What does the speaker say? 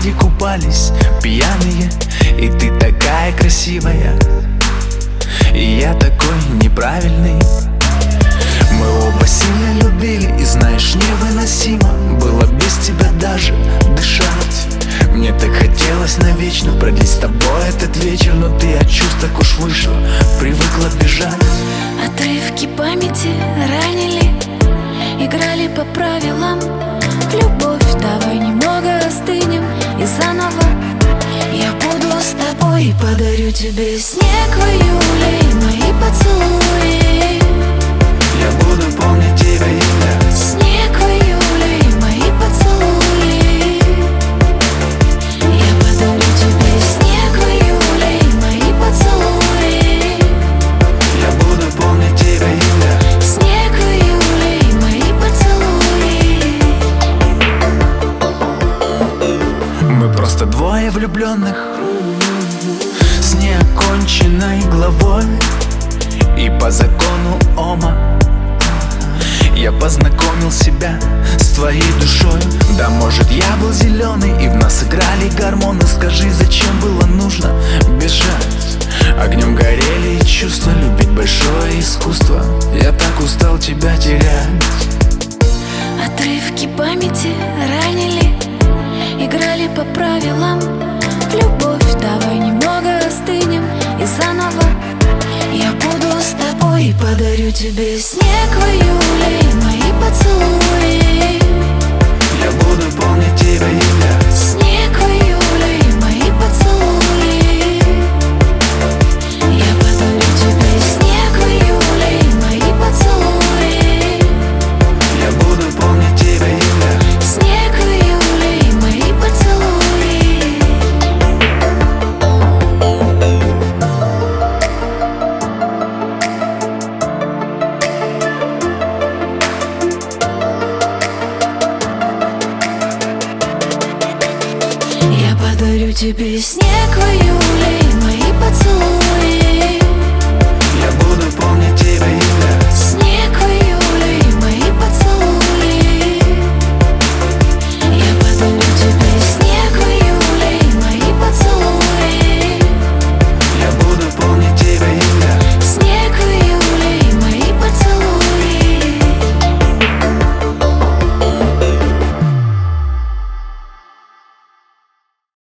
водопаде купались пьяные, и ты такая красивая, и я такой неправильный. Мы оба сильно любили, и знаешь, невыносимо было без тебя даже дышать. Мне так хотелось навечно продлить с тобой этот вечер, но ты от чувств так уж вышла, привыкла бежать. Отрывки памяти ранили, играли по правилам. В любовь давай немного остынем и заново. Я буду с тобой и подарю тебе снег в июле и мои поцелуи. Я буду помнить тебя имя. Снег в июле и мои поцелуи. Я подарю тебе снег в июле и мои поцелуи. Я буду помнить тебя имя. Снег в июле и мои поцелуи. Мы просто двое влюбленных с неоконченной главой, и по закону Ома я познакомил себя с твоей душой. Да, может, я был зеленый, и в нас играли гормоны. Скажи, зачем было нужно бежать? Огнем горели чувства, любить большое искусство. Я так устал тебя терять. Отрывки памяти ранили, играли по правилам. В любовь давай немного остынем и заново. Я буду с тобой и подарю тебе снег в июле и мои поцелуи. Я буду помнить тебя имя. Снег в июле и мои поцелуи. Я подарю тебе снег в июле и мои поцелуи. Я буду помнить тебя имя. Снег в июле и мои поцелуи. Я подарю тебе снег в июле и мои поцелуи. Я буду помнить тебя имя.